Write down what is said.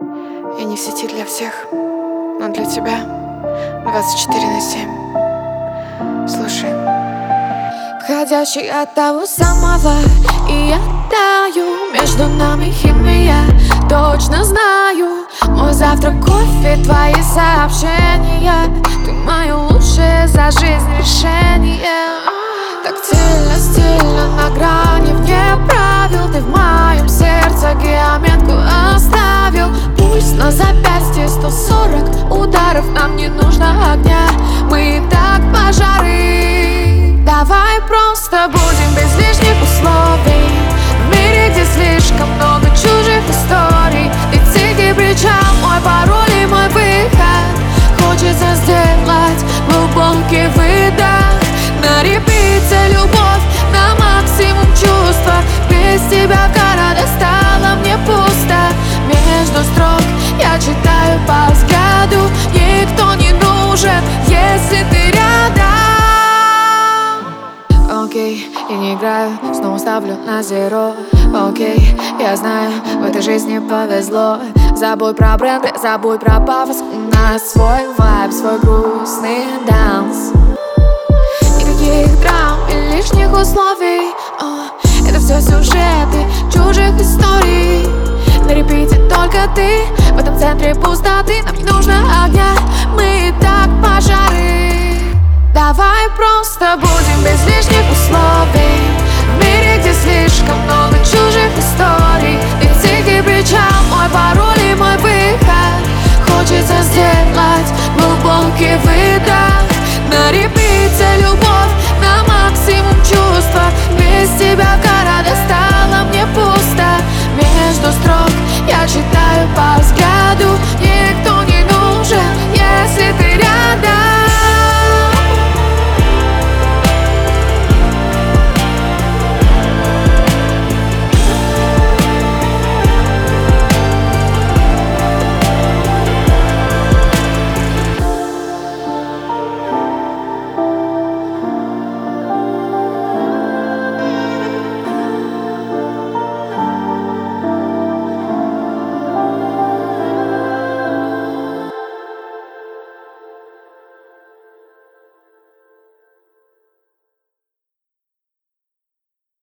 Я не в сети для всех, но для тебя 24/7. Слушай. Входящий от того самого, и я таю. Между нами химия, точно знаю. Мой завтрак, кофе, твои сообщения. Ты мое лучшее за жизнь решение. Тактильно, стильно, на грани вне правил. Ты в моем сердце геометку оставил. Пульс на запястье 140 ударов. Нам не нужно огня, мы и так пожары. Давай просто будем без лишних условий. В мире, где слишком много чужих историй. Ведь причал мой пароль и мой выход. Хочется сделать глубокий выдох. На репите любовь, на максимум чувства. Без тебя города стало мне пусто. Между строк я читаю по взгляду. Никто не нужен, если ты рядом. Окей, я не играю, снова ставлю на зеро. Окей, я знаю, в этой жизни повезло. Забудь про бренды, забудь про пафос. У нас свой вайб, свой грустный данс. Никаких драм и лишних условий. Это все сюжеты чужих историй. На репите только ты, в этом центре пустоты. Нам не нужно огня, мы и так пожары. Давай просто будем без лишних условий. В мире, где слишком много чужих историй. Ведь причал мой пароль и мой выход. Хочется сделать глубокий выдох. На репите любовь, на максимум чувства. Без тебя города стало мне пусто. Между строк я читаю по